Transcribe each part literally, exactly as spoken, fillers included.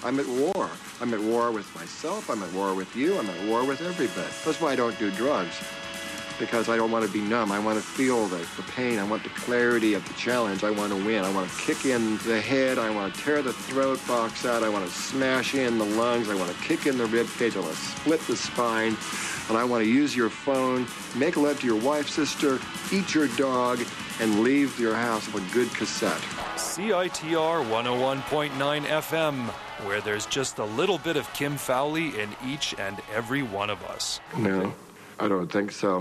I'm at war. I'm at war with myself. I'm at war with you. I'm at war with everybody. That's why I don't do drugs. Because I don't want to be numb. I want to feel the, the pain. I want the clarity of the challenge. I want to win. I want to kick in the head. I want to tear the throat box out. I want to smash in the lungs. I want to kick in the rib cage. I want to split the spine. And I want to use your phone, make love to your wife, sister, eat your dog, and leave your house with a good cassette. C I T R one oh one point nine F M, where there's just a little bit of Kim Fowley in each and every one of us. No, I don't think so.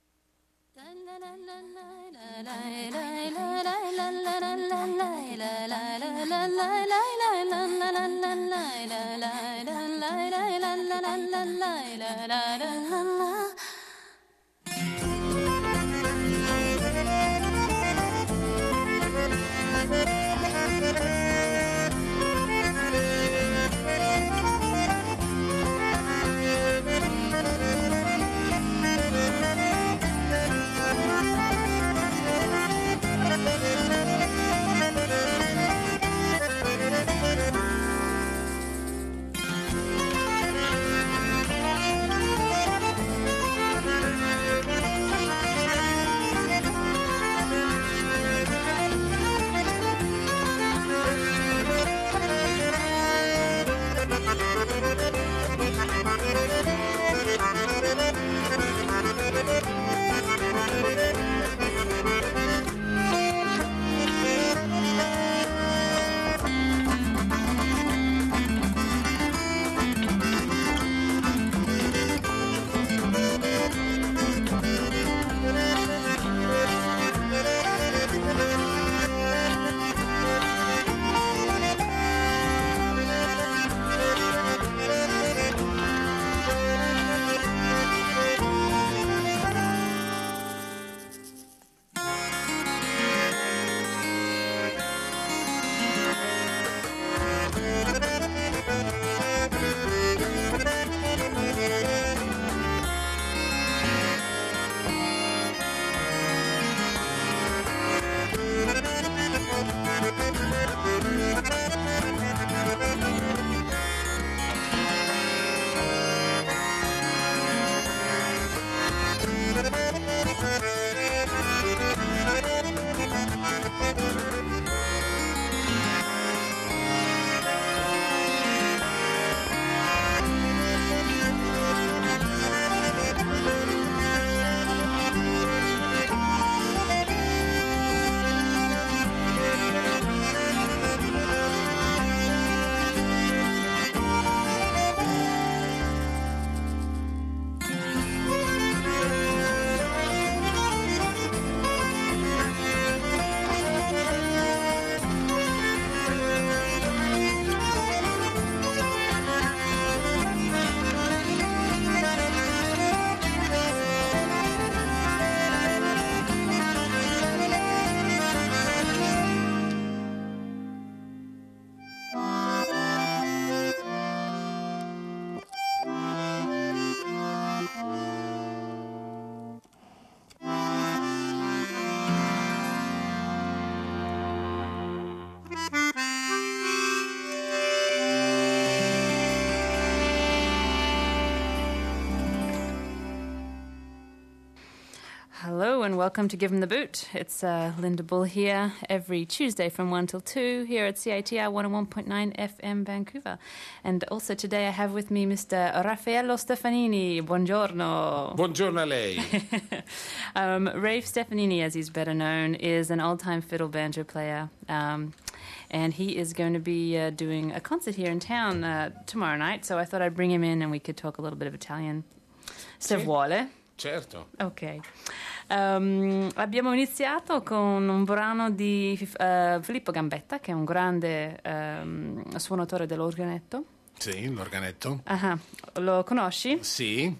Hello and welcome to Give 'em the Boot. It's uh, Linda Bull here every Tuesday from one till two here at C I T R one oh one point nine F M Vancouver. And also today I have with me Mister Raffaello Stefanini. Buongiorno. Buongiorno a lei. um, Rafe Stefanini, as he's better known, is an old-time fiddle banjo player. Um, and he is going to be uh, doing a concert here in town uh, tomorrow night. So I thought I'd bring him in and we could talk a little bit of Italian. Se Sì. vuole. Certo. Ok. Um, abbiamo iniziato con un brano di uh, Filippo Gambetta, che è un grande um, suonatore dell'organetto. Sì, l'organetto. Ah, lo conosci? Sì.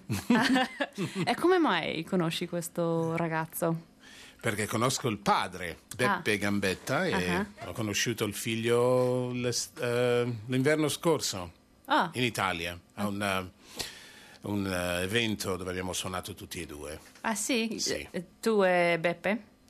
E come mai conosci questo ragazzo? Perché conosco il padre, Beppe ah. Gambetta, e uh-huh. ho conosciuto il figlio uh, l'inverno scorso ah. in Italia, a un... un uh, evento dove abbiamo suonato tutti e due. Ah sì? Sì. Tu e Beppe?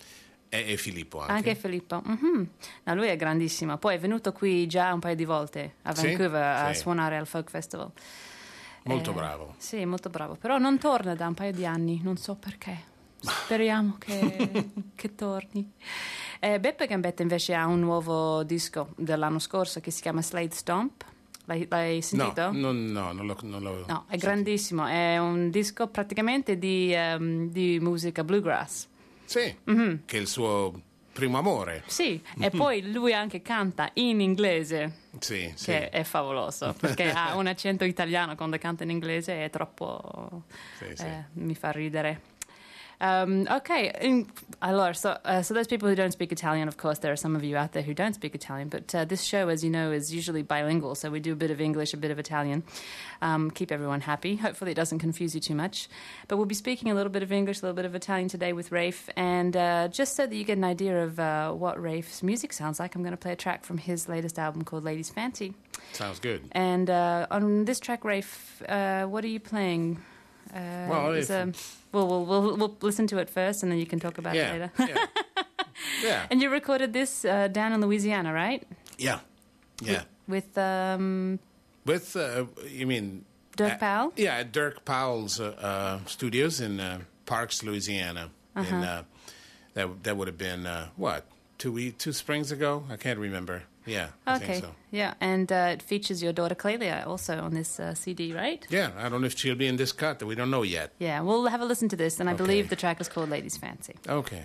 E, e Filippo anche. Anche Filippo. Mm-hmm. No, lui è grandissimo. Poi è venuto qui già un paio di volte a Vancouver sì, a sì. suonare al Folk Festival. Molto eh, bravo. Sì, molto bravo. Però non torna da un paio di anni, non so perché. Speriamo che, che torni. Eh, Beppe Gambetta invece ha un nuovo disco dell'anno scorso che si chiama Slade Stomp. L'hai, l'hai sentito? No, non, no, non, lo, non l'ho No, è sentito. grandissimo. È un disco praticamente di, um, di musica bluegrass. Sì, Mm-hmm. che è il suo primo amore. Sì, e poi lui anche canta in inglese, Sì, sì. che è favoloso, perché ha un accento italiano quando canta in inglese, è troppo... Sì, sì. eh, mi fa ridere. Um, okay, in, allora, so, uh, so those people who don't speak Italian, of course, there are some of you out there who don't speak Italian, but uh, this show, as you know, is usually bilingual, so we do a bit of English, a bit of Italian, um, keep everyone happy. Hopefully it doesn't confuse you too much. But we'll be speaking a little bit of English, a little bit of Italian today with Rafe, and uh, just so that you get an idea of uh, what Rafe's music sounds like, I'm going to play a track from his latest album called Ladies Fancy. Sounds good. And uh, on this track, Rafe, uh, what are you playing? Uh, Well, is if- a, well, we'll we'll we'll listen to it first, and then you can talk about it Yeah, later. yeah. Yeah, And you recorded this uh, down in Louisiana, right? yeah, yeah. With um, With, uh, you mean... Dirk uh, Powell? Yeah, at Dirk Powell's uh, uh, studios in uh, Parks, Louisiana. Uh-huh. And uh, that that would have been, uh, what, two, we- two springs ago? I can't remember. Yeah, I Okay, think so. yeah, and uh, it features your daughter Clelia also on this uh, C D, right? Yeah, I don't know if she'll be in this cut. We don't know yet. Yeah, we'll have a listen to this, and I Okay. believe the track is called Ladies Fancy. Okay.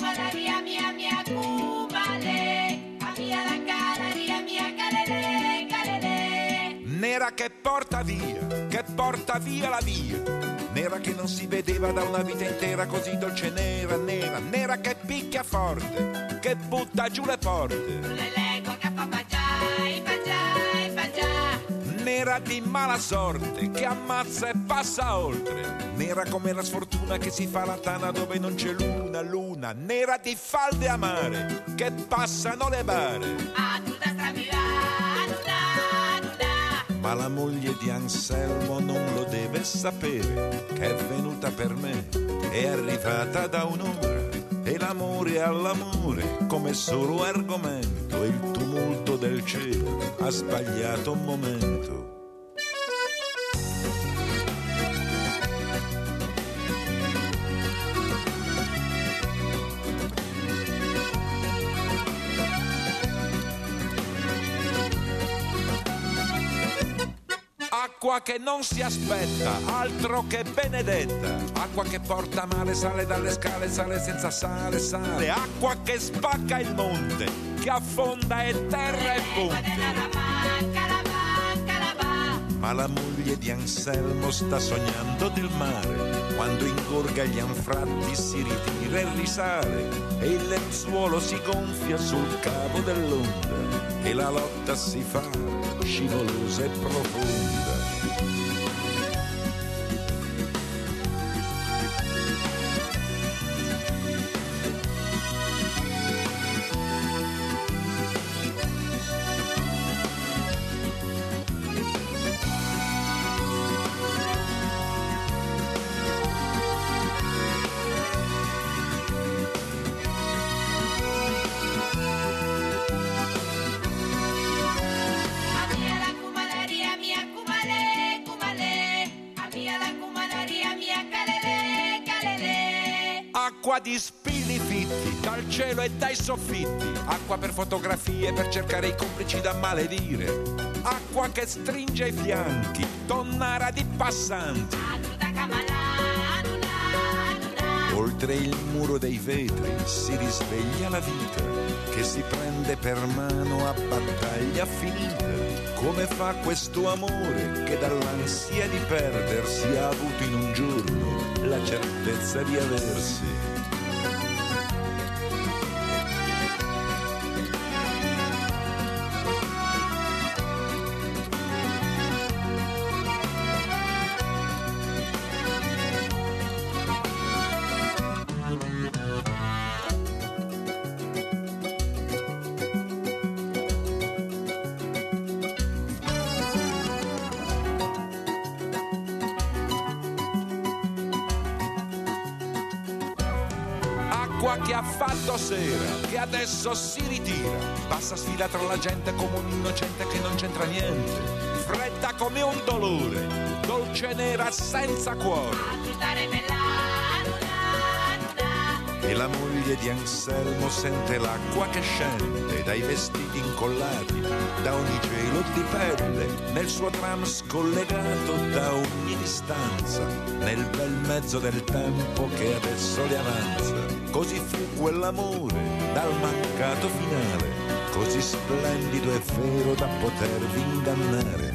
kumalaria mia mia kumale, a mia la calaria mia calele, calele. Nera che porta via, che porta via la via, nera che non si vedeva da una vita intera, così dolce nera, nera, nera che picchia forte, che butta giù le porte. Le leggo che fa baciai, baciai, baciai. Nera di mala sorte, che ammazza e passa oltre, nera come la sfortuna che si fa la tana dove non c'è luna, luna, nera di falde amare, che passano le bare. A tutta stravia, nuda, nuda. Ma la moglie di Anselmo non lo deve sapere, che è venuta per me, è arrivata da un'ora, e l'amore all'amore come solo argomento, e il tumulto del cielo ha sbagliato un momento. Acqua che non si aspetta, altro che benedetta. Acqua che porta male, sale dalle scale, sale senza sale, sale. Acqua che spacca il monte, che affonda e terra e ponte. Ma la moglie di Anselmo sta sognando del mare, quando ingorga gli anfratti si ritira e risale, e il lenzuolo si gonfia sul cavo dell'onda, e la lotta si fa scivolosa e profonda. Acqua di spilli fitti dal cielo e dai soffitti, acqua per fotografie, per cercare i complici da maledire, acqua che stringe i fianchi, tonnara di passanti. Oltre il muro dei vetri si risveglia la vita, che si prende per mano a battaglia finita. Come fa questo amore che dall'ansia di perdersi ha avuto in un giorno la certezza di aversi? Acqua che ha fatto sera, che adesso si ritira, passa sfila tra la gente come un innocente che non c'entra niente, fredda come un dolore, dolce nera senza cuore. E la moglie di Anselmo sente l'acqua che scende dai vestiti incollati, da ogni gelo di pelle, nel suo tram scollegato da ogni distanza, nel bel mezzo del tempo che adesso le avanza. Così fu quell'amore dal mancato finale, così splendido e vero da potervi ingannare.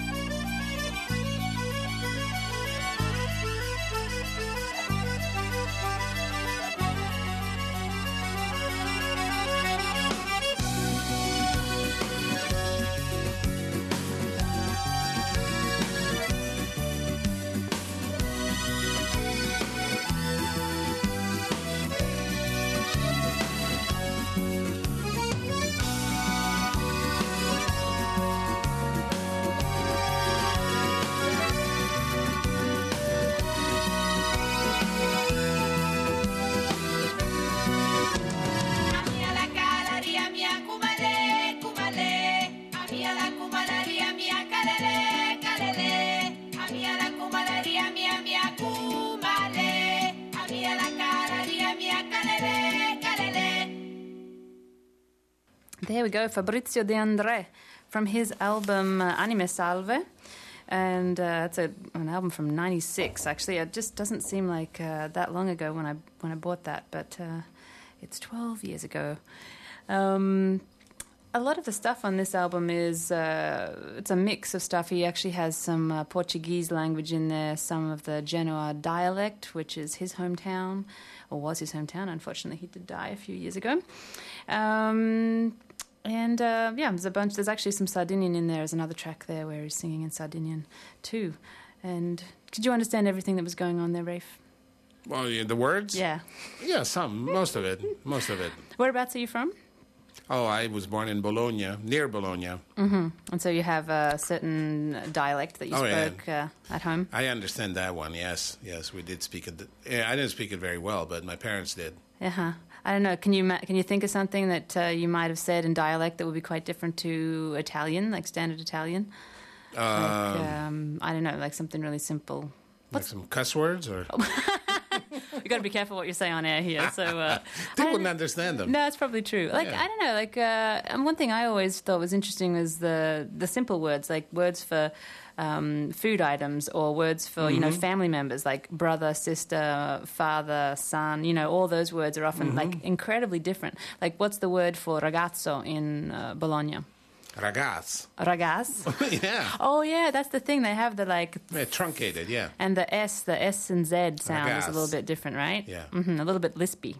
There we go, Fabrizio De André from his album uh, Anime Salve. And uh, it's a, an album from ninety-six, actually. It just doesn't seem like uh, that long ago when I when I bought that. But uh, it's twelve years ago. Um, a lot of the stuff on this album is, uh, it's a mix of stuff. He actually has some uh, Portuguese language in there, some of the Genoa dialect, which is his hometown, or was his hometown. Unfortunately, he did die a few years ago. Um, and, uh, yeah, there's a bunch. There's actually some Sardinian in there. There's another track there where he's singing in Sardinian, too. And did you understand everything that was going on there, Rafe? Well, yeah, the words? Yeah. Yeah, some. Most of it. Most of it. Whereabouts are you from? Oh, I was born in Bologna, near Bologna. Mm-hmm. And so you have a certain dialect that you Oh, yeah. spoke uh, at home? I understand that one, yes. Yes, we did speak it. Yeah, I didn't speak it very well, but my parents did. Uh-huh. I don't know. Can you ma- can you think of something that uh, you might have said in dialect that would be quite different to Italian, like standard Italian? Um, like, um, I don't know, like something really simple. like some cuss words? or You got to be careful what you say on air here. So uh, They I wouldn't don't- understand them. No, it's probably true. Like Yeah. I don't know. Like uh, and one thing I always thought was interesting was the the simple words, like words for um, food items, or words for you know Mm-hmm. family members, like brother, sister, father, son. You know, all those words are often Mm-hmm. like incredibly different. Like what's the word for ragazzo in uh, Bologna? Ragaz. Ragaz. yeah. Oh yeah, that's the thing. They have the like. yeah. Truncated, yeah. And the S, the S and Z sound is a Ragaz. little bit different, right? Yeah. hmm a little bit lispy.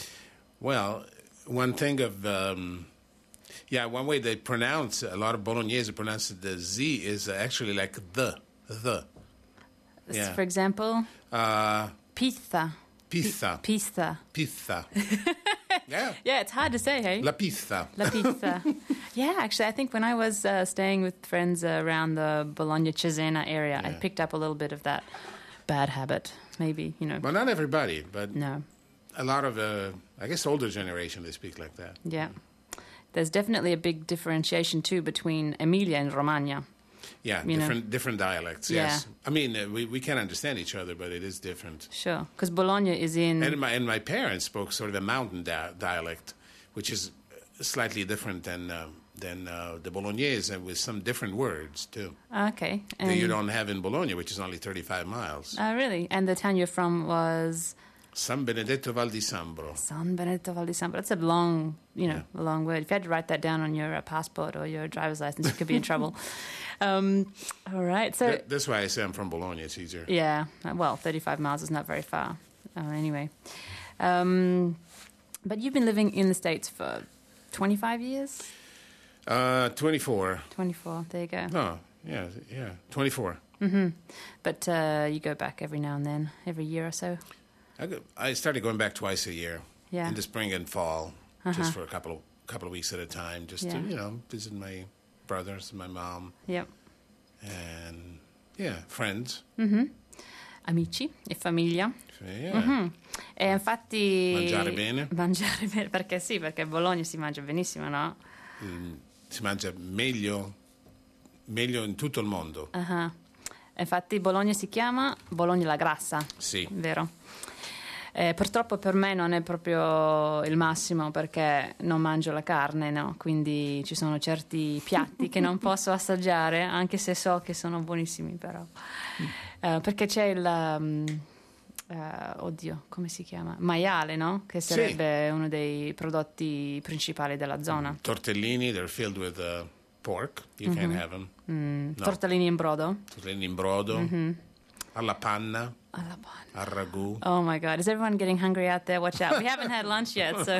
Well, one thing of, um, yeah, one way they pronounce, a lot of Bolognese pronounce the Z is actually like the, the. Yeah. For example, Uh, pizza. pizza. Pizza. Pizza. yeah. Yeah, it's hard to say, hey? La pizza. La pizza. Yeah, actually, I think when I was uh, staying with friends uh, around the Bologna-Cesena area, I Yeah. picked up a little bit of that bad habit, maybe, you know. Well, not everybody, but No, a lot of, uh, I guess, older generation, they speak like that. yeah. There's definitely a big differentiation, too, between Emilia and Romagna. Yeah, You know. different different dialects, Yeah. yes. I mean, uh, we, we can understand each other, but it is different. Sure, because Bologna is in... And my, and my parents spoke sort of a mountain dia- dialect, which is slightly different than, um, than uh, the Bolognese, and with some different words, too, Okay. that you and- don't have in Bologna, which is only thirty-five miles. Oh, really? And the town you're from was San Benedetto Val di Sambro. San Benedetto Val di Sambro. That's a long, you know, a long word. If you had to write that down on your uh, passport or your driver's license, you could be in trouble. Um, all right. So, Th- That's why I say I'm from Bologna, it's easier. yeah, well, thirty-five miles is not very far. Uh, anyway. Um, but you've been living in the States for twenty-five years? Uh, twenty-four. twenty-four. There you go. No, yeah, yeah, twenty-four. But uh, you go back every now and then, every year or so? I, go, I started going back twice a year, Yeah. in the spring and fall, Uh-huh. just for a couple of couple of weeks at a time, just to Yeah. you know visit my brothers and my mom, Yep. and yeah, friends. Amici e famiglia. So, yeah, E infatti... Mangiare bene. Mangiare bene, perché sì, perché a Bologna si mangia benissimo, no? si mangia meglio, meglio in tutto il mondo. Ah. Infatti Bologna si chiama Bologna la Grassa, Sì. vero? Eh, purtroppo per me non è proprio il massimo perché non mangio la carne, no? Quindi ci sono certi piatti che non posso assaggiare, anche se so che sono buonissimi, però. Eh, perché c'è il... um, eh, oddio, come si chiama? Maiale, no? Che Sì. sarebbe uno dei prodotti principali della zona. Tortellini, they're filled with uh, pork. You Mm-hmm. can't have them. Mm, No. Tortellini in brodo. Tortellini in brodo, Mm-hmm. alla panna, Alla buona. al ragù. Oh my God! Is everyone getting hungry out there? Watch out! We haven't had lunch yet, so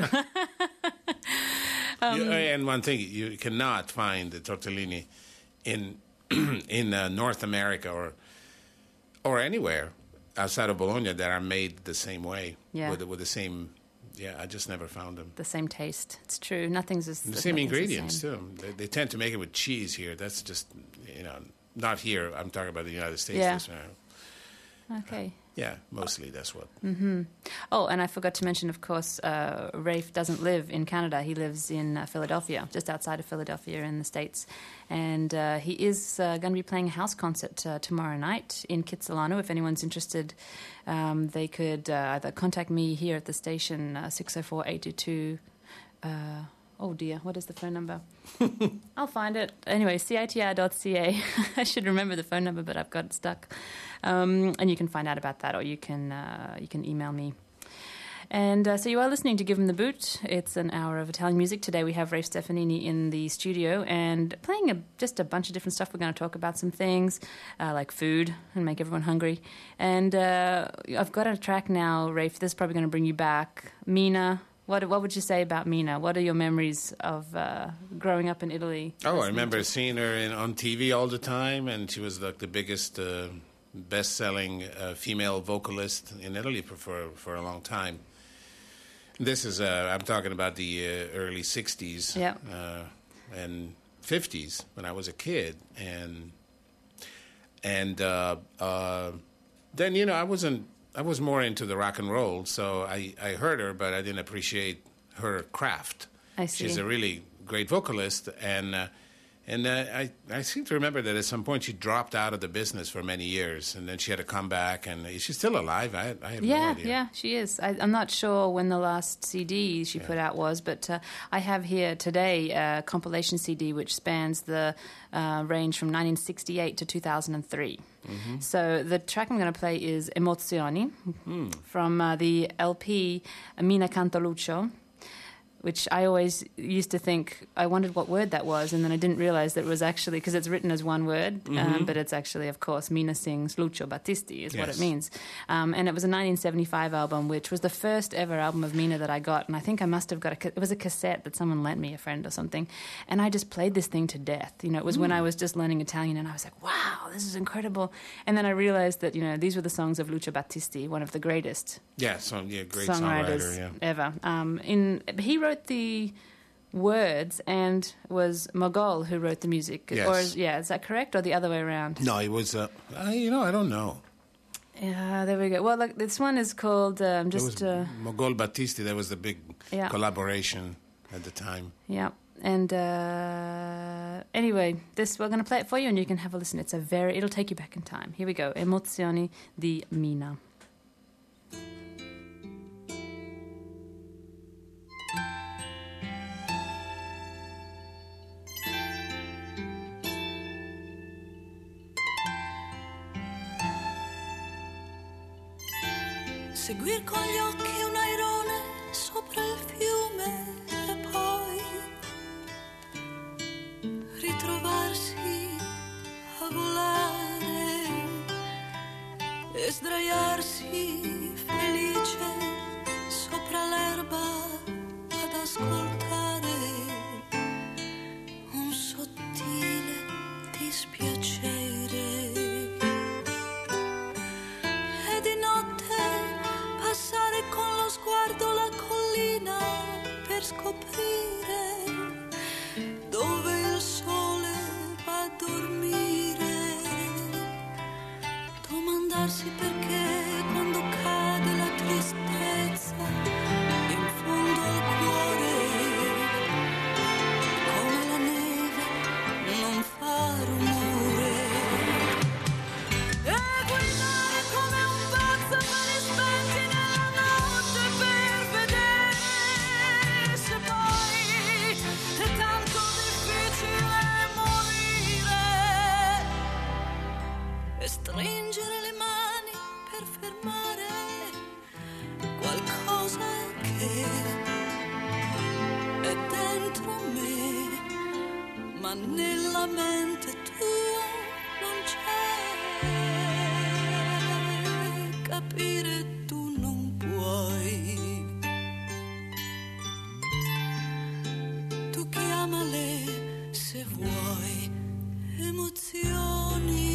Um, You- and one thing, you cannot find the tortellini in in uh, North America or or anywhere outside of Bologna that are made the same way. Yeah. With, with the same, yeah, I just never found them. the same taste. It's true. Nothing's as The same nothing's the ingredients, same. too. They, they tend to make it with cheese here. That's just, you know, not here. I'm talking about the United States. Yeah. This, uh, Okay. yeah, mostly that's what. Oh, and I forgot to mention, of course, uh, Rafe doesn't live in Canada. He lives in uh, Philadelphia, just outside of Philadelphia in the States. And uh, he is uh, going to be playing a house concert uh, tomorrow night in Kitsilano. If anyone's interested, um, they could uh, either contact me here at the station, uh, six oh four, eight two two... Uh, oh, dear, what is the phone number? I'll find it. Anyway, C I T R dot C A. I should remember the phone number, but I've got it stuck. Um, and you can find out about that, or you can uh, you can email me. And uh, so you are listening to Give 'em the Boot. It's an hour of Italian music. Today we have Rafe Stefanini in the studio and playing a, just a bunch of different stuff. We're going to talk about some things uh, like food and make everyone hungry. And uh, I've got a track now, Rafe. This is probably going to bring you back. Mina. What what would you say about Mina? What are your memories of uh, growing up in Italy? Oh, I remember seeing her in, on T V all the time, and she was like the biggest, uh, best-selling uh, female vocalist in Italy for, for for a long time. This is uh, I'm talking about the uh, early sixties yeah. uh, and fifties when I was a kid, and and uh, uh, then you know I wasn't. I was more into the rock and roll, so I, I heard her, but I didn't appreciate her craft. I see. She's a really great vocalist, and uh, and uh, I I seem to remember that at some point she dropped out of the business for many years, and then she had to come back. And is she still alive? I, I have yeah, no idea. Yeah, she is. I, I'm not sure when the last C D she yeah. put out was, but uh, I have here today a compilation C D which spans the uh, range from nineteen sixty-eight to two thousand three. Mm-hmm. So the track I'm going to play is Emozioni mm. from uh, the L P Mina Cantaluccio, which I always used to think, I wondered what word that was, and then I didn't realize that it was actually, because it's written as one word, mm-hmm. um, but it's actually, of course, Mina sings Lucio Battisti is yes. what it means. Um, and it was a nineteen seventy-five album, which was the first ever album of Mina that I got, and I think I must have got a, it was a cassette that someone lent me, a friend or something, and I just played this thing to death. You know, it was mm. when I was just learning Italian, and I was like, wow, this is incredible. And then I realized that, you know, these were the songs of Lucio Battisti, one of the greatest yeah, so, yeah, great songwriters songwriter, yeah. ever. Um, in, he wrote the words, and it was Mogol who wrote the music. Yes. Or yeah, is that correct, or the other way around? No, it was. Uh, I, you know, I don't know. Yeah, there we go. Well, look, this one is called um, just it was uh, Mogol Battisti. That was the big yeah. collaboration at the time. Yeah. And uh, anyway, this we're going to play it for you, and you can have a listen. It's a very, it'll take you back in time. Here we go. Emozioni di Mina. Seguir con gli occhi un airone sopra il fiume e poi ritrovarsi a volare e sdraiarsi felice sopra l'erba ad ascoltare un sottile dispiacere. E di notte passare con lo sguardo la collina per scoprire dove il sole va a dormire. Domandarsi perché quando cade la tristezza in fondo al cuore, come la neve non fa rumore. E guidare come un pazzo per i spenti nella notte per vedere se poi è tanto difficile morire e stringere le mani per fermare qualcosa che è dentro me, ma nella mente tua non c'è. Capire tu non puoi. Tu chiamale se vuoi emozioni.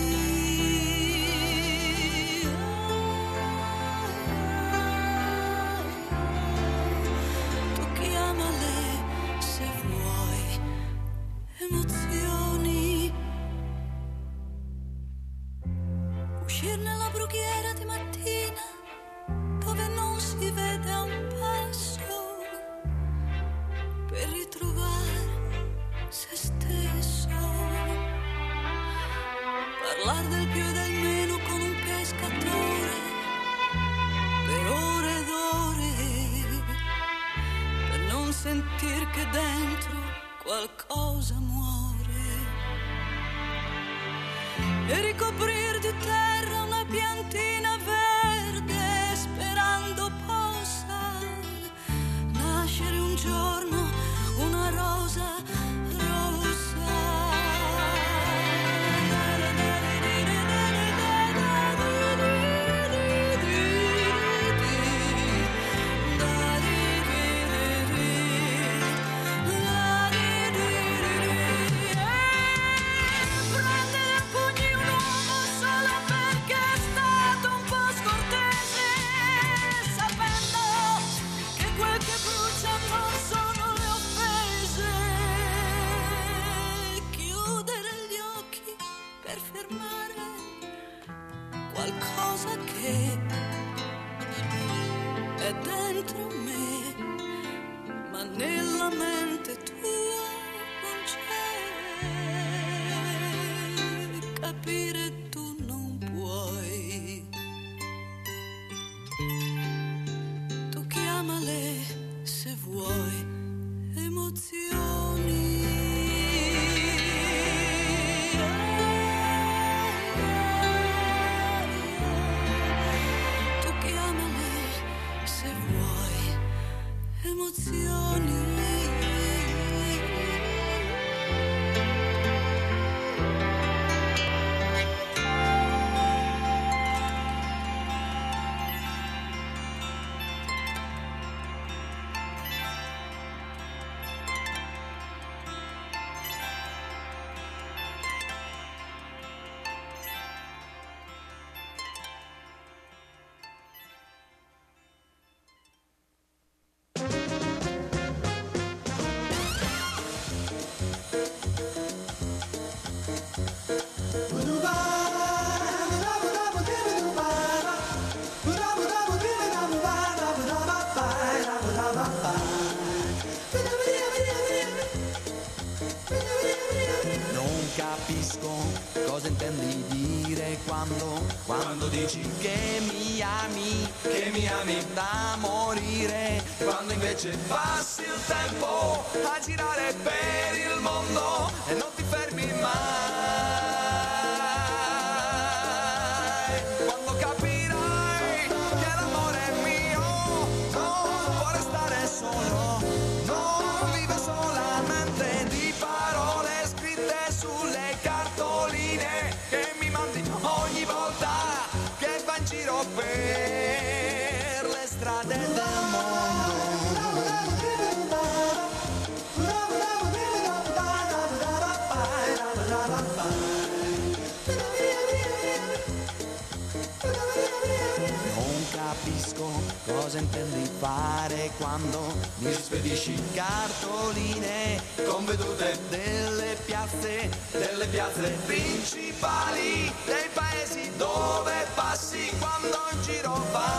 Tu chiamale se vuoi emozioni. Uscir nella brughiera di mattina dove non si vede a un passo per ritrovare se stesso. Parlar del più e del meno con un pescatore per ore ed ore, per non sentir che dentro qualcosa muore. E ricoprir di terra una piantina verde sperando possa un giorno una rosa rossa. Prendere a pugni un uomo solo perché è stato un po' scortese, sapendo che quel che brucia non sono le offese. Chiudere gli occhi per fermare qualcosa che è dentro me, ma nella mente tua non c'è. Capire tu non puoi. Tu chiamale se vuoi emozioni. Tu chiamale se vuoi emozioni. Non capisco cosa intendi dire quando, quando dici che mi ami, che mi ami da morire, quando invece passi il tempo a girare per il mondo e non ti fermi mai. Quando capirai che l'amore è mio, non può restare solo, non vive solamente di parole scritte sulle cartoline che mi mandi ogni volta che va in giro per le strade del mondo. Non capisco cosa intendi fare quando mi spedisci cartoline con vedute delle piazze, delle piazze principali, dei paesi dove passi quando in giro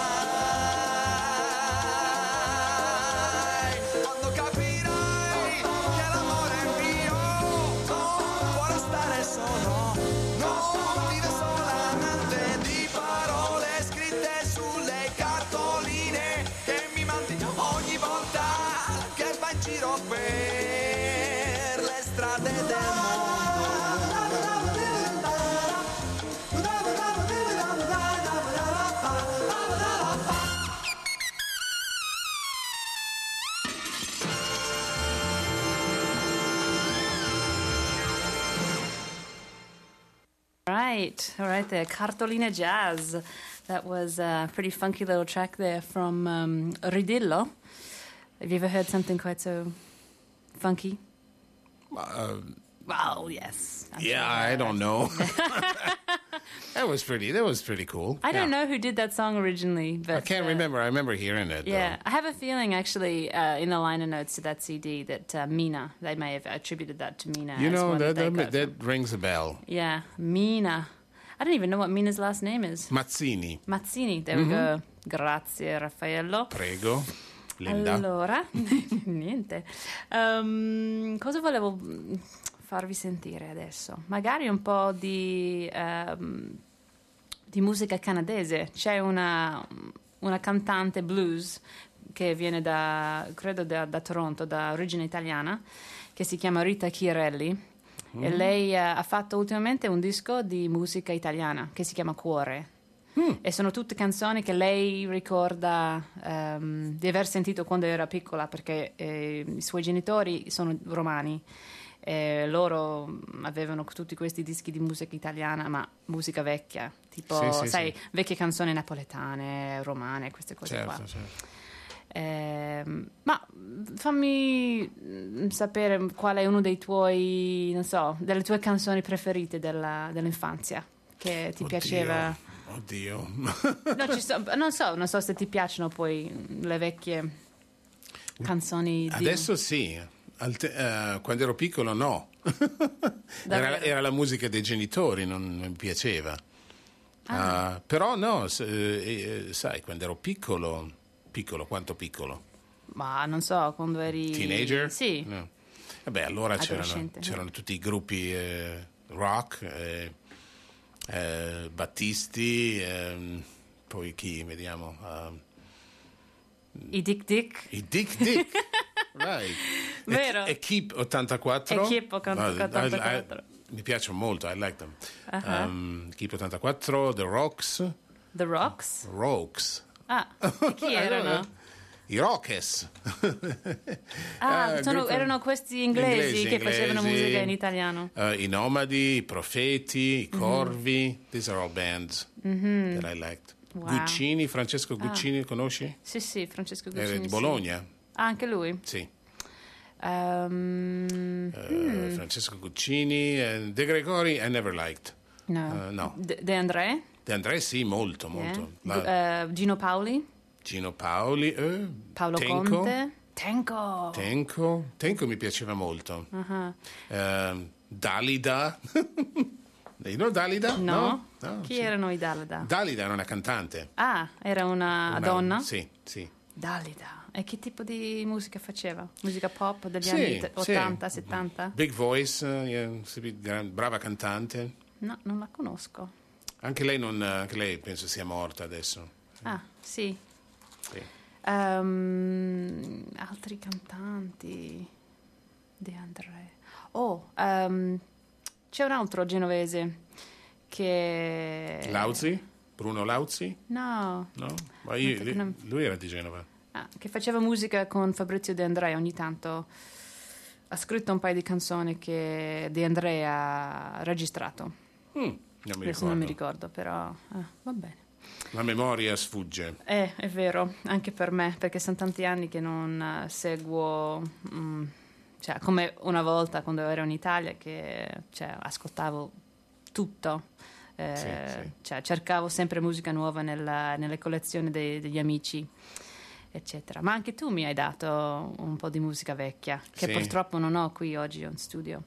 vai. Quando capirai che l'amore è mio, non può restare solo, non vive solamente di parole scritte sulle cartoline che mi mandi ogni volta che vai in giro per le strade del mondo. Right, all right there, Cartolina Jazz. That was a pretty funky little track there from um, Ridillo. Have you ever heard something quite so funky? Uh, Well, yes. I'm yeah, sure I don't know. That was pretty. That was pretty cool. I don't Yeah. know who did that song originally, but I can't uh, remember. I remember hearing it. Yeah, I have a feeling actually uh, in the liner notes to that C D that uh, Mina, they may have attributed that to Mina. though. You as know one that they that, got that from. rings a bell. Yeah, Mina. I don't even know what Mina's last name is. Mazzini, Mazzini. There we go. Grazie, Raffaello. prego, Linda. Allora, niente. Um, cosa volevo farvi sentire adesso? Magari un po' di, um, di musica canadese. C'è una, una cantante blues che viene da, credo da, da Toronto, da origine italiana, che si chiama Rita Chiarelli. E lei uh, ha fatto ultimamente un disco di musica italiana che si chiama Cuore. Mm. E sono tutte canzoni che lei ricorda ehm, di aver sentito quando era piccola, perché eh, i suoi genitori sono romani e loro avevano tutti questi dischi di musica italiana, ma musica vecchia, tipo, Sì, sì, sai, sì. vecchie canzoni napoletane, romane, queste cose Certo, qua. certo. Ehm, ma fammi mm, sapere qual è uno dei tuoi, non so, delle tue canzoni preferite della- dell'infanzia che ti Oddio, piaceva. Oddio. No, ci so- non so, non so se ti piacciono poi le vecchie canzoni di... Adesso sì, Al te- eh, quando ero piccolo no. era, Davvero? era la musica dei genitori, non non mi piaceva. Ah, però no, s- eh, eh, sai, quando ero piccolo, piccolo, quanto piccolo? Ma non so, quando eri... Teenager? Sì. No. Vabbè, allora c'erano, Adolescente. c'erano tutti i gruppi eh, rock, eh, eh, Battisti, ehm, poi chi, vediamo, ehm, I Dick Dick. i Dick Dick, right. Vero. E, e Keep ottantaquattro. E Keep ottantaquattro. Ah, I- I- mi piacciono molto, I like them. Um, Keep ottantaquattro, The Rocks, The Rocks. Rocks. Ah, e chi erano? I Rockets. Ah, Eh, sono- gruppo- erano questi inglesi, inglesi, che facevano inglesi, musica in italiano. eh, I Nomadi, i Profeti, i Mhm. Corvi. These are all bands that I liked. Wow. Guccini, Francesco Guccini, conosci? Sì, sì, Francesco Era Guccini. di sì. Bologna. Ah, anche lui. Sì. Ehm, Eh, Francesco Guccini. eh, De Gregori I never liked. no. eh, no. De, De André? De André sì, molto, molto. Yeah. La- Eh, Gino Paoli? Gino Paoli. eh, Paolo Tenco. Conte? Tenco. Tenco. Tenco mi piaceva molto. Ah, Eh, Dalida. You know Dalida? no? No, Chi sì. erano i Dalida? Dalida era una cantante. Ah, era una, Una- donna? Sì, sì. Dalida. E che tipo di musica faceva? Musica pop degli Sì, anni sì. ottanta, settanta? Big voice, eh, sì, gran- brava cantante. No, non la conosco. Anche lei, non, anche lei penso sia morta adesso. Ah, sì. Sì. Ehm, altri cantanti. De André. Oh, ehm, c'è un altro genovese che... Lauzi? Bruno Lauzi? No, No? Ma io- Aspetta che non- lui era di Genova. ah, che faceva musica con Fabrizio De André ogni tanto. Ha scritto un paio di canzoni che De André ha registrato. Mm, non mi Adesso ricordo. non mi ricordo, però ah, va bene. La memoria sfugge. Eh, è vero, anche per me, perché sono tanti anni che non eh, seguo, mm, cioè come una volta quando ero in Italia che cioè, ascoltavo tutto, eh, Sì, sì. cioè, cercavo sempre musica nuova nella- nelle collezioni dei- degli amici, eccetera. Ma anche tu mi hai dato un po' di musica vecchia, che Sì. purtroppo non ho qui oggi in studio.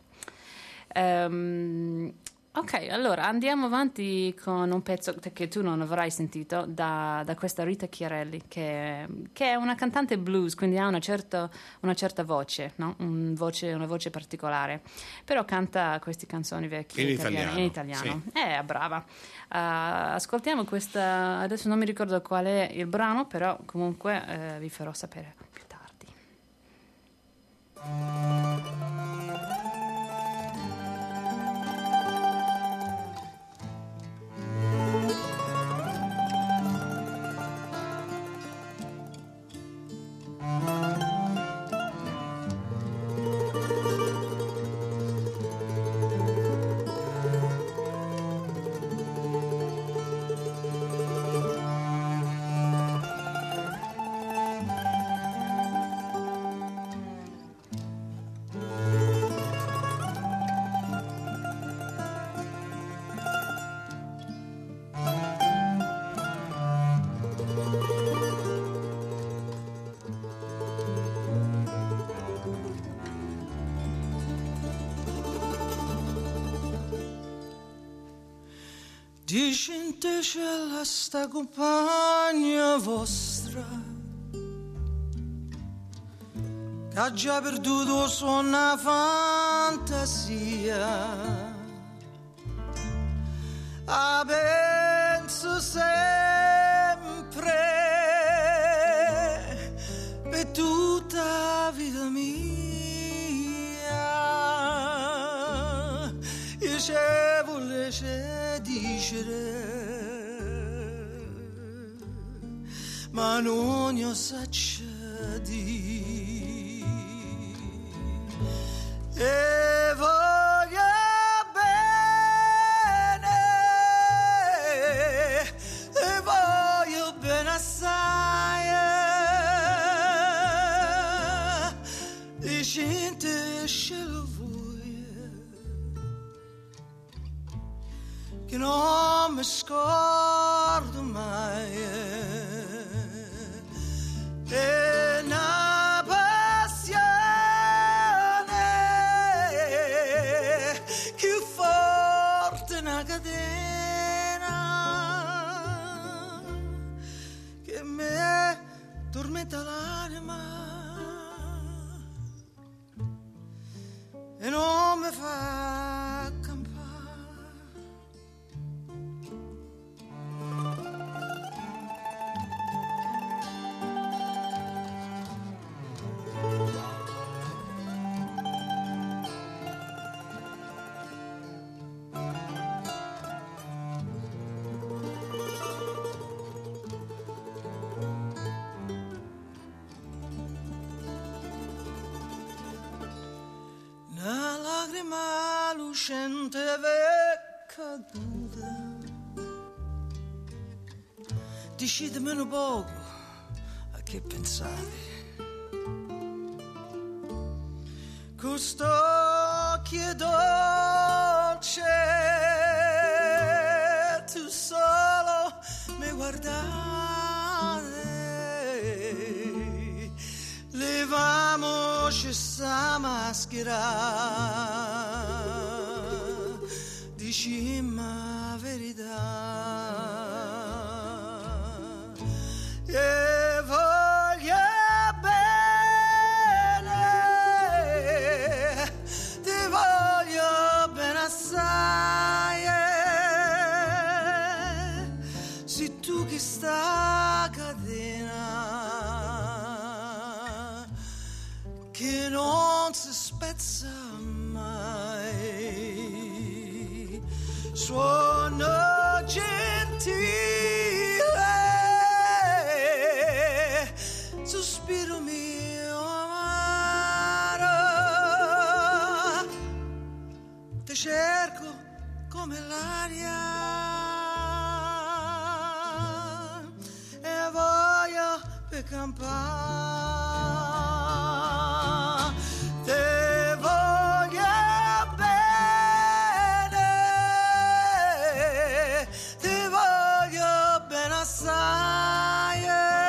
Ehm, ok, allora andiamo avanti con un pezzo che tu non avrai sentito da, da questa Rita Chiarelli, che, che è una cantante blues, quindi ha una, certa- una certa voce, no? Un voce- una voce particolare, però canta queste canzoni vecchie In italiane- italiano, in italiano. Eh, è brava. Ah, ascoltiamo questa, adesso non mi ricordo qual è il brano, però comunque eh, vi farò sapere più tardi. Dicente c'è la sta compagna vostra che ha già perduto sonna fantasia. Ah, penso sempre per tutta la vita mia. Io ce volevo dicere ma non io saccia di e voglio bene e voglio bene assai e gente scelo voi che non mi scordo mai e una passione più forte una catena che me tormenta l'anima e non mi fa campare. Una lacrima lucente è caduta, decidimi un poco a che pensate. Questo occhio dolce, tu solo mi guardate. Leviamoci sta maschera, dicimmi la verità. E voglio bene, ti voglio bene assai. Se tu che sta catena che non si spezza mai, suono gentile, sospiro mio amaro, ti cerco come l'aria e voglio per campare. Te voglio bene, te voglio bene assai.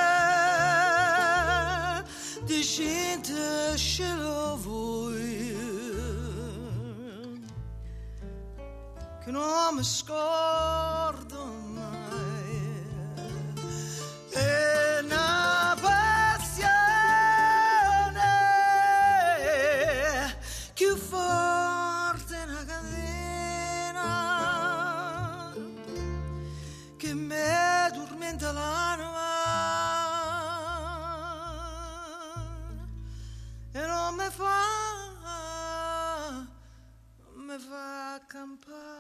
Di gente scelo voi che non mi scordo mai. E una passione più forte una catena che me dormenta l'anima e non mi fa, non mi fa campare.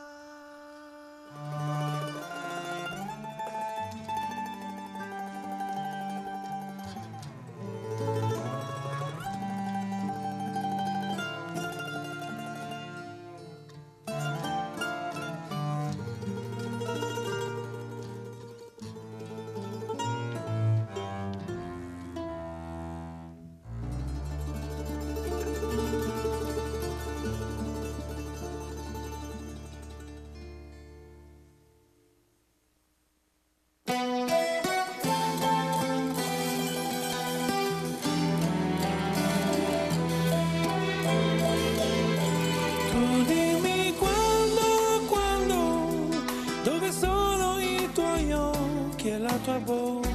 Tua bocca,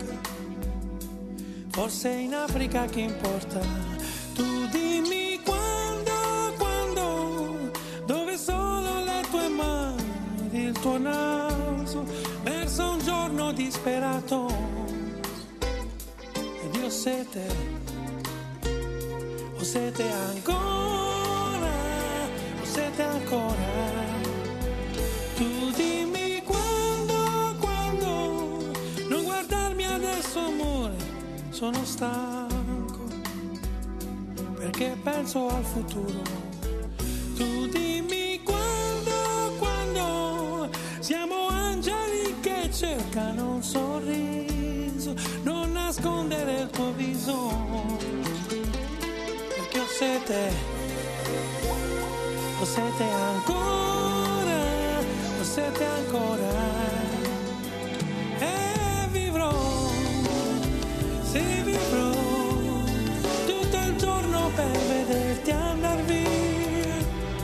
forse in Africa che importa. Tu dimmi quando, quando, dove sono le tue mani, il tuo naso, verso un giorno disperato. Ed io ho sete, ho sete ancora, ho sete ancora. Tu dimmi quando, quando, non guardarmi adesso sono stanco perché penso al futuro. Tu dimmi quando, quando siamo angeli che cercano un sorriso, non nascondere il tuo viso, perché ho sete, ho sete ancora, ho sete ancora. E vivrò, sì vivrò, tutto il giorno per vederti andar via.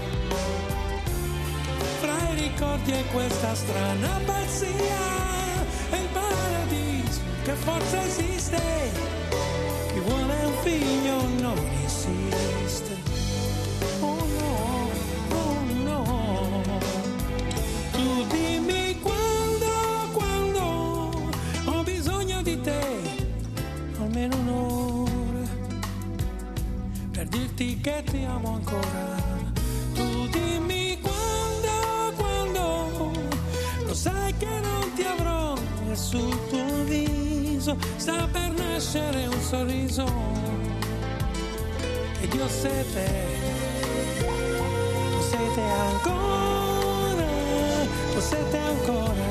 Fra i ricordi e questa strana pazzia, è il paradiso che forse esiste. Chi vuole un figlio non insiste. Oh no, oh no. Tu dimmi quando, quando ho bisogno di te, almeno un'ora, per dirti che ti amo ancora. Tu dimmi quando, quando lo sai che non ti avrò, e sul tuo viso sta per nascere un sorriso. Ed io sete, ho sete ancora, ho sete ancora.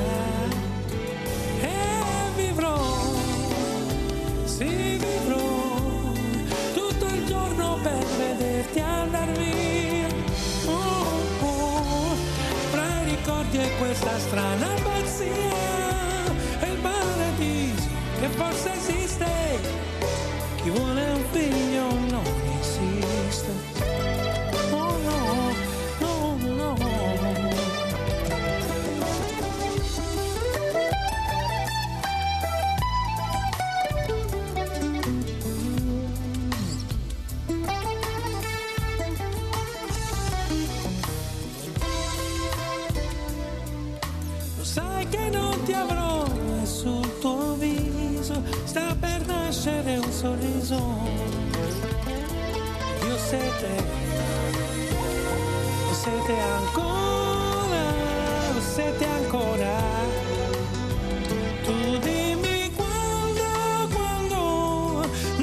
E vivrò, sì vivrò, tutto il giorno per vederti andar via. Oh, oh, fra i ricordi e questa strana pazzia, è il paradiso che forse esiste. Chi vuole un figlio non esiste. Oh no, no, no. Lo sai che non ti avrò, e sul tuo viso sta per nascere un sorriso. Io sete, ho sete ancora, ho sete ancora. Tu dimmi quando, quando.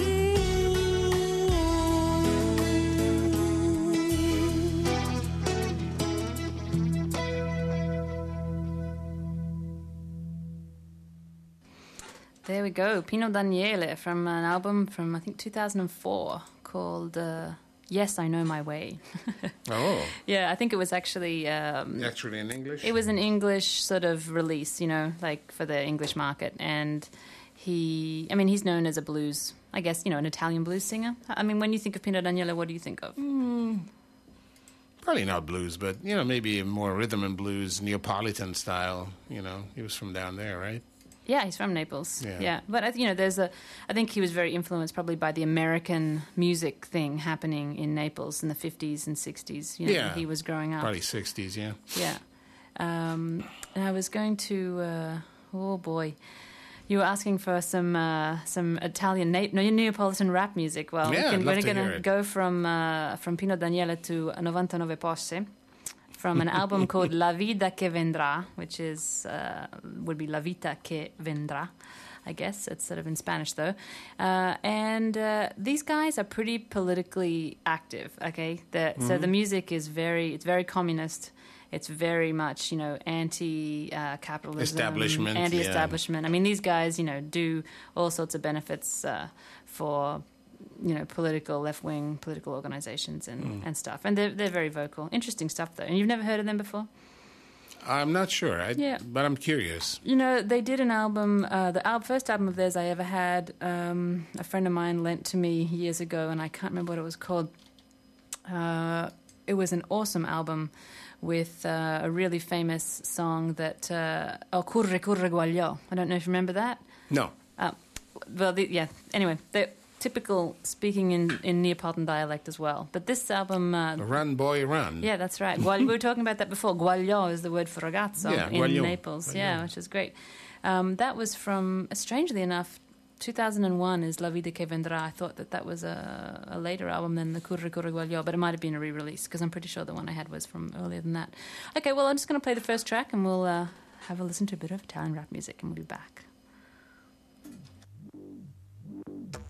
There we go, Pino Daniele from an album from I think two thousand four called uh, Yes, I Know My Way. Oh. Yeah, I think it was actually... Um, Actually in English? It was an English sort of release, you know, like for the English market. And he, I mean, he's known as a blues, I guess, you know, an Italian blues singer. I mean, when you think of Pino Daniele, what do you think of? Mm, probably not blues, but, you know, maybe more rhythm and blues, Neapolitan style. You know, he was from down there, right? Yeah, he's from Naples. Yeah. yeah. But, I th- you know, there's a... I think he was very influenced probably by the American music thing happening in Naples in the fifties and sixties. You know, Yeah. when he was growing up. Probably sixties, yeah. Yeah. Um, and I was going to... Uh, oh, boy. You were asking for some uh, some Italian, na- no, Neapolitan rap music. Well, Yeah, we can, I'd love we're to going hear to it. go from, uh, from Pino Daniele to novantanove Posse, from an album called La Vida Che Vendrà, which is uh, would be La Vita Che Vendrà, I guess. It's sort of in Spanish, though. Uh, and uh, these guys are pretty politically active, okay? The, So Mm-hmm. the music is very, it's very communist. It's very much, you know, anti-capitalism. Establishment, Anti-establishment. I mean, these guys, you know, do all sorts of benefits uh, for... you know, political, left-wing political organizations and, Mm. and stuff. And they're, they're very vocal. Interesting stuff, though. And you've never heard of them before? I'm not sure, I, Yeah. but I'm curious. You know, they did an album, uh, the al- first album of theirs I ever had, um, a friend of mine lent to me years ago, and I can't remember what it was called. Uh, it was an awesome album with uh, a really famous song that, uh, Oh Curre Curre Guagliò. I don't know if you remember that. No. Uh, well, the, yeah, anyway, they're typical speaking in, in Neapolitan dialect as well. But this album... Uh, Run, boy, run. yeah, that's right. Gual- we were talking about that before. Guagliò is the word for ragazzo Yeah, in guagliò. Naples. Guagliò. Yeah, which is great. Um, that was from, strangely enough, two thousand one is La Vida Che Vendrà. I thought that that was a, a later album than the Curre Curre Guagliò, but it might have been a re-release because I'm pretty sure the one I had was from earlier than that. Okay, well, I'm just going to play the first track and we'll uh, have a listen to a bit of Italian rap music and we'll be back.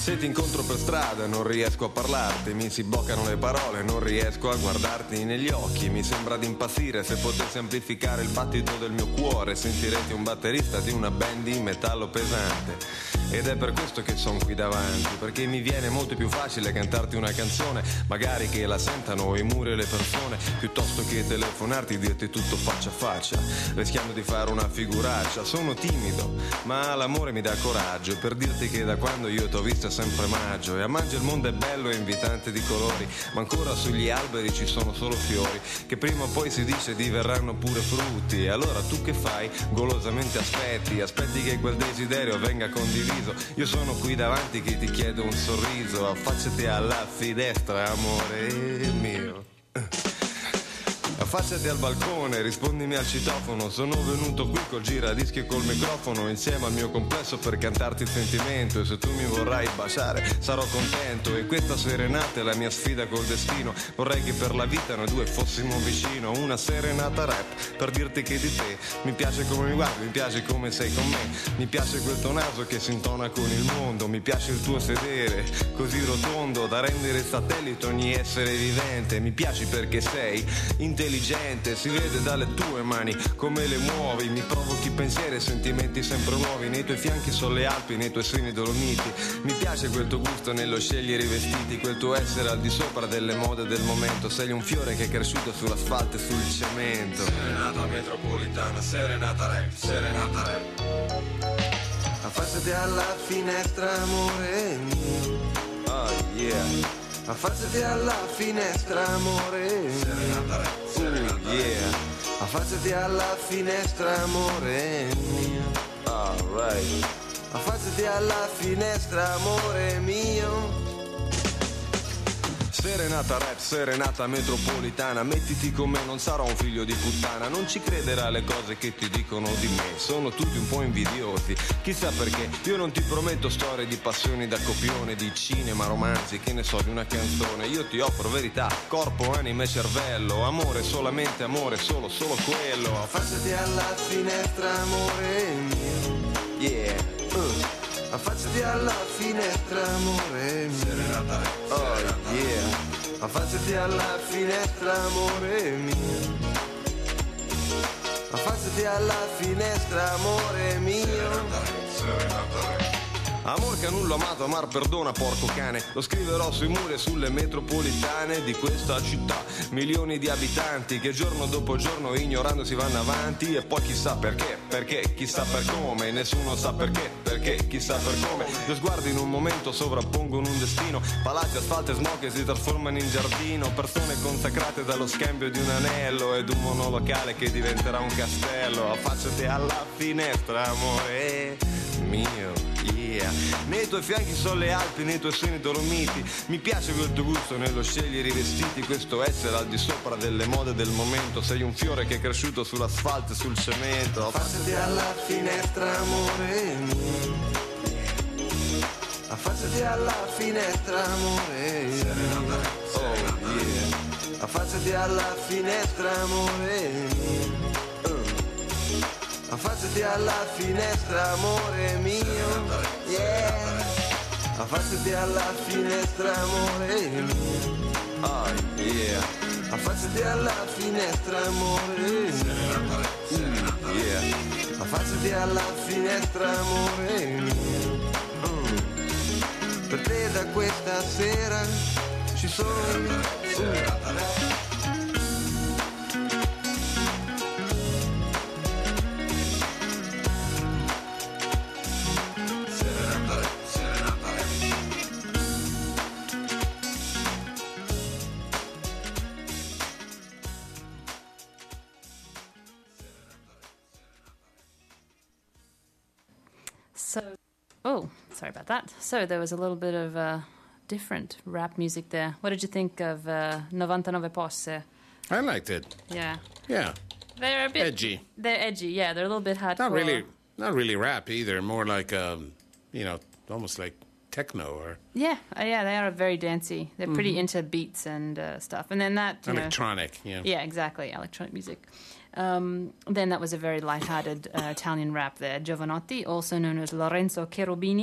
Se ti incontro per strada non riesco a parlarti, mi si bloccano le parole, non riesco a guardarti negli occhi. Mi sembra di impazzire, se potessi amplificare il battito del mio cuore sentirete un batterista di una band di metallo pesante. Ed è per questo che son qui davanti, perché mi viene molto più facile cantarti una canzone, magari che la sentano i muri e le persone, piuttosto che telefonarti e dirti tutto faccia a faccia, rischiando di fare una figuraccia. Sono timido, ma l'amore mi dà coraggio per dirti che da quando io t'ho vista è sempre maggio, e a maggio il mondo è bello e invitante di colori, ma ancora sugli alberi ci sono solo fiori, che prima o poi si dice diverranno pure frutti. E allora tu che fai? Golosamente aspetti, aspetti che quel desiderio venga condiviso. Io sono qui davanti che ti chiedo un sorriso, affacciati alla finestra, amore mio. Affacciati al balcone, rispondimi al citofono. Sono venuto qui col giradischi e col microfono, insieme al mio complesso per cantarti il sentimento. E se tu mi vorrai baciare sarò contento. E questa serenata è la mia sfida col destino. Vorrei che per la vita noi due fossimo vicino. Una serenata rap per dirti che di te mi piace come mi guardi, mi piace come sei con me, mi piace quel tuo naso che si intona con il mondo, mi piace il tuo sedere così rotondo da rendere satellite ogni essere vivente. Mi piaci perché sei intelligente, si vede dalle tue mani come le muovi, mi provochi pensieri e sentimenti sempre nuovi. Nei tuoi fianchi sono le Alpi, nei tuoi seni dolomiti. Mi piace quel tuo gusto nello scegliere i vestiti, quel tuo essere al di sopra delle mode del momento. Sei un fiore che è cresciuto sull'asfalto e sul cemento. Serenata metropolitana, serenata rap, serenata rap. Affacciati alla finestra, amore mio. Oh yeah. Affacciati alla finestra, amore. Serenata rap, serenata uh, yeah. Affacciati alla finestra, amore mio. Alright. Affacciati alla finestra, amore mio. Serenata rap, serenata metropolitana, mettiti con me, non sarò un figlio di puttana. Non ci crederà alle cose che ti dicono di me, sono tutti un po' invidiosi, chissà perché. Io non ti prometto storie di passioni da copione, di cinema, romanzi, che ne so, di una canzone. Io ti offro verità, corpo, anima e cervello, amore, solamente amore, solo, solo quello. Affacciati alla finestra, amore mio. Yeah, uh. Affacciati alla finestra, amore mio. Serenata rap, oh serenata yeah. Affacciati alla finestra, amore mio. Affacciati alla finestra, amore mio. Serenata rap, serenata rap. Amor che a nulla amato, amar perdona, porco cane. Lo scriverò sui muri e sulle metropolitane di questa città. Milioni di abitanti che giorno dopo giorno ignorando si vanno avanti. E poi chissà perché, perché, chissà per come. Nessuno sa perché, perché, chissà per come. Due sguardi in un momento sovrappongono un destino. Palazzi, asfalto e smog che si trasformano in giardino. Persone consacrate dallo scambio di un anello ed un monolocale che diventerà un castello. Affacciati alla finestra, amore mio. Yeah. Nei tuoi fianchi sono le Alpi, nei tuoi seni dolomiti. Mi piace quel tuo gusto nello scegliere i vestiti, questo essere al di sopra delle mode del momento. Sei un fiore che è cresciuto sull'asfalto e sul cemento. Affacciati alla finestra, amore mio. Affacciati alla finestra, amore mio. Serenata rap, serenata oh yeah. Affacciati alla finestra, amore mio. Affacciati alla finestra, amore mio. Yeah. Affacciati alla finestra, amore mio. Oh yeah. Affacciati alla finestra, amore mio. Mm, yeah. Affacciati alla finestra, amore mio. Mm. Per te da questa sera ci sono. Mm. So, oh, sorry about that. So there was a little bit of uh, different rap music there. What did you think of uh, novantanove Posse? I liked it. Yeah. Yeah. They're a bit edgy. They're edgy, yeah. They're a little bit hardcore. Not really, not really rap either. More like, um, you know, almost like techno or yeah, uh, yeah. They are very dancey. They're Mm-hmm. pretty into beats and uh, stuff. And then that you know- electronic. Yeah. yeah, exactly, electronic music. Um, then that was a very light-hearted uh, Italian rap there. Giovanotti, also known as Lorenzo Cherubini,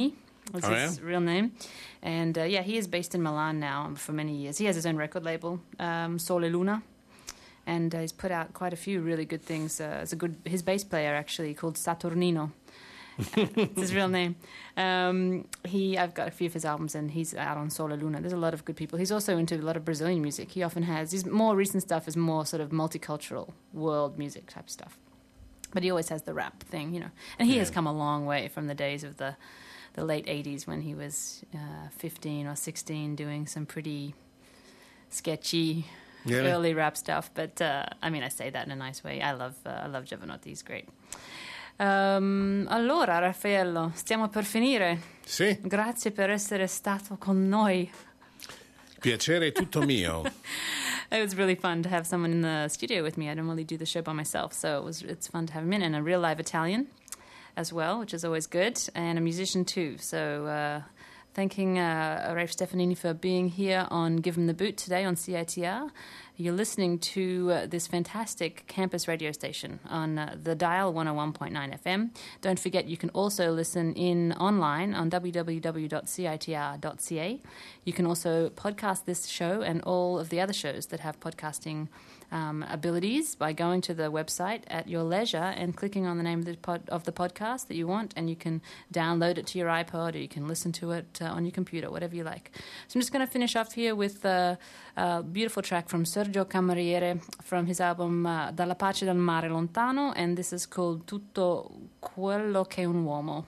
was Oh, his yeah? real name. And uh, yeah, he is based in Milan now for many years. He has his own record label, um, Sole Luna. And uh, he's put out quite a few really good things. Uh, it's a good his bass player actually called Saturnino. It's his real name. Um, he I've got a few of his albums, and he's out on Sole Luna. There's a lot of good people. He's also into a lot of Brazilian music. He often has his more recent stuff is more sort of multicultural world music type stuff. But he always has the rap thing, you know. And he Yeah. has come a long way from the days of the the late eighties when he was uh, fifteen or sixteen doing some pretty sketchy. Really? Early rap stuff, but uh, I mean, I say that in a nice way. I love, uh, I love Jovanotti. He's great. Um, allora, Raffaello, stiamo per finire. Sì, Grazie per essere stato con noi. piacere è tutto mio. It was really fun to have someone in the studio with me. I don't really do the show by myself, so it was. It's fun to have him in, and a real live Italian as well, which is always good, and a musician too. So. Uh, Thanking uh, Rafe Stefanini for being here on Give 'em the Boot today on C I T R. You're listening to uh, this fantastic campus radio station on uh, the dial one oh one point nine F M. Don't forget you can also listen in online on w w w dot c i t r dot c a. You can also podcast this show and all of the other shows that have podcasting Um, abilities by going to the website at your leisure and clicking on the name of the, pod, of the podcast that you want, and you can download it to your iPod, or you can listen to it uh, on your computer, whatever you like. So I'm just going to finish off here with a, a beautiful track from Sergio Camariere from his album uh, Dalla pace del mare lontano, and this is called Tutto quello che è un uomo.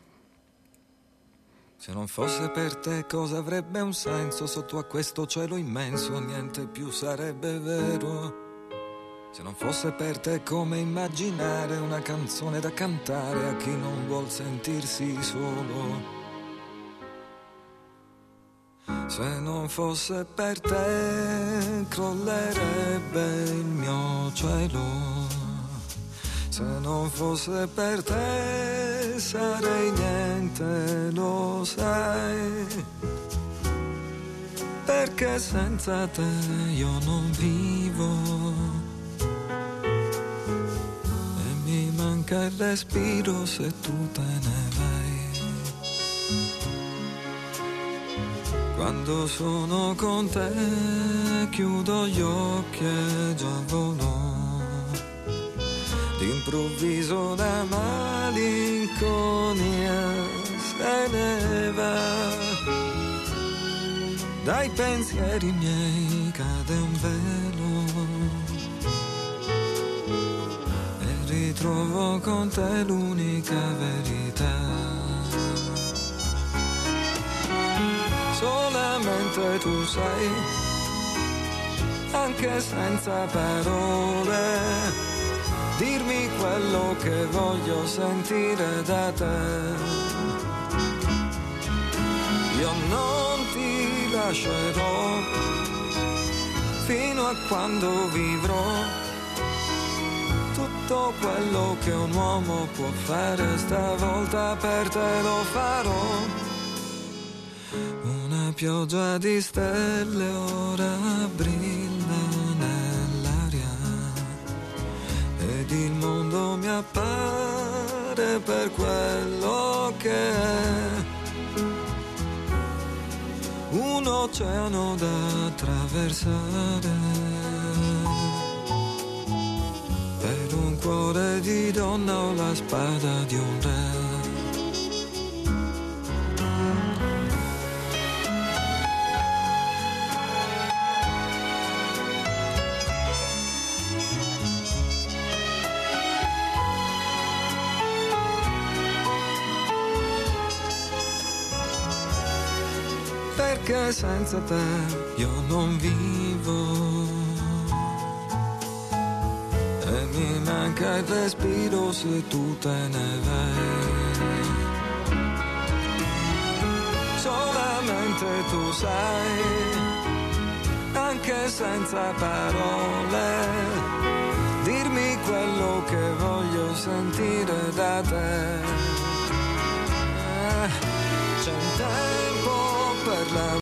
Se non fosse per te cosa avrebbe un senso sotto a questo cielo immenso? Niente più sarebbe vero. Se non fosse per te come immaginare una canzone da cantare a chi non vuol sentirsi solo. Se non fosse per te crollerebbe il mio cielo. Se non fosse per te sarei niente, lo sai. Perché senza te io non vivo. Manca il respiro se tu te ne vai. Quando sono con te chiudo gli occhi e già volo. D'improvviso la malinconia se ne va. Dai pensieri miei cade un velo. Ritrovo con te l'unica verità. Solamente tu sai, anche senza parole, dirmi quello che voglio sentire da te. Io non ti lascerò fino a quando vivrò. Tutto quello che un uomo può fare stavolta per te lo farò. Una pioggia di stelle ora brilla nell'aria ed il mondo mi appare per quello che è. Un oceano da attraversare. Per un cuore di donna o la spada di un re. Perché senza te io non vivo. E mi manca il respiro se tu te ne vai. Solamente tu sai, anche senza parole, dirmi quello che voglio sentire da te. C'è un tempo per la